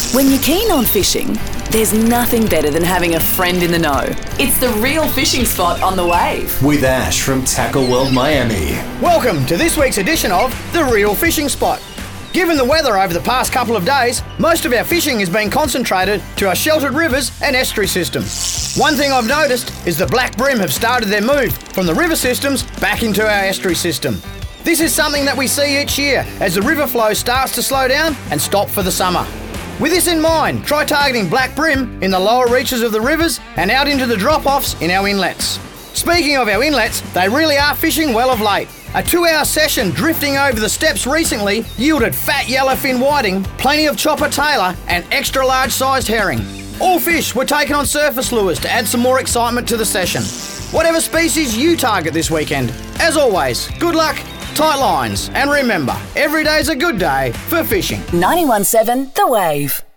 When you're keen on fishing, there's nothing better than having a friend in the know. It's the Real Fishing Spot on the Wave. With Ash from Tackle World Miami. Welcome to this week's edition of The Real Fishing Spot. Given the weather over the past couple of days, most of our fishing has been concentrated to our sheltered rivers and estuary system. One thing I've noticed is the black bream have started their move from the river systems back into our estuary system. This is something that we see each year as the river flow starts to slow down and stop for the summer. With this in mind, try targeting black bream in the lower reaches of the rivers and out into the drop-offs in our inlets. Speaking of our inlets, they really are fishing well of late. A 2-hour session drifting over the steps recently yielded fat yellowfin whiting, plenty of chopper tailor and extra large sized herring. All fish were taken on surface lures to add some more excitement to the session. Whatever species you target this weekend, as always, good luck, tight lines, and remember, every day's a good day for fishing. 91.7 The Wave.